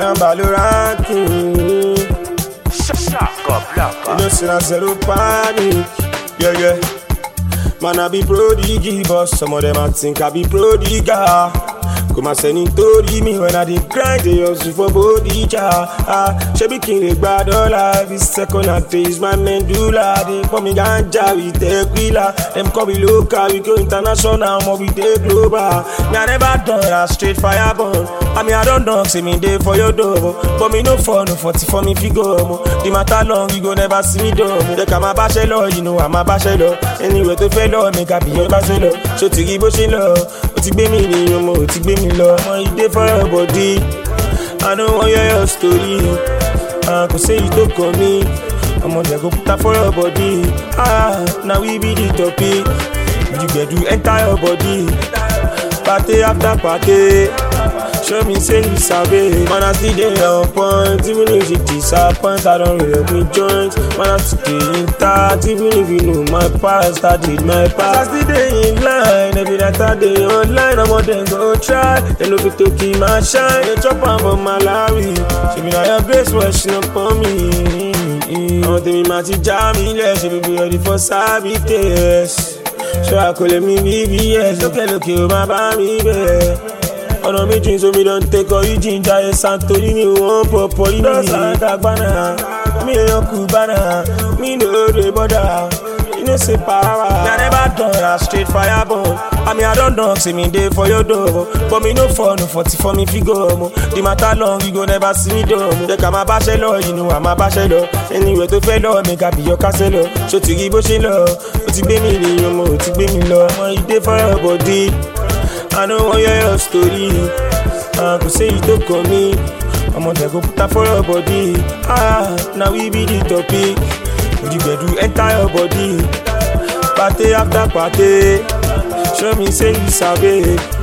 on Valorant. You know, say I zero panic. Yeah. Man, I be prodigy, but some of them I think I be prodigal. Come and send it to me when I did grind, they hustle for body jar. She be king, they bad dollar. This second and face my medulla. They call me ganja, we take wheeler. Them call me local, we go international, but we take global. Me I never done a straight fire burn. I mean I don't dog, say me day for your door. But me no for no 40 for me figure. The matter long, you go never see me do. They come a bachelor, you know I'm a bachelor. Anyway to fellow, make a be your bachelor. So to give us a love, to be me, you know, to be me. Love, you dey for your body. I don't want your story. I could say you don't call me. I'm on there, go put that for your body. Now we be the topic. You get to enter your body. Party after party. Show me say you sabi. Man, I still dey on point. Even if you disappoint, I don't really me joint. Man, I still dey in touch. Even if you know my past, I did my past. I still dey in line. Every night I dey online. I'm on them go try. They look to keep my shine. They chop on for Malawi. She be like your grace washing up on me. I'm tell me my teacher me less. She be ready for service. So I call me BBS. Look, you my baby. Ọ̀nà méjì so mi don take all you ginger ẹ̀ santori mi wọ́n pọ̀ pọ̀ yìí mi. Santa gbana, mi èèyàn kú bana, mi no dey bother, you know say power. Me I never done a straight fire burn. I mean I don done say me dey for your door. But me no for no 40 for me figure. The matter long, you go never see me do. They come a bachelor, you know I'm a bachelor. Anyway to fellow, make I be your castle. So to give us a love, o ti gbé mi ní ọmọ, o ti gbé mi lọ. Ọmọ you dey for your body. I don't want your story. I could say you don't call me. I'm on there, go put that for your body. Now we be the topic. You get to enter your body. Party after party. Show me say you sabi.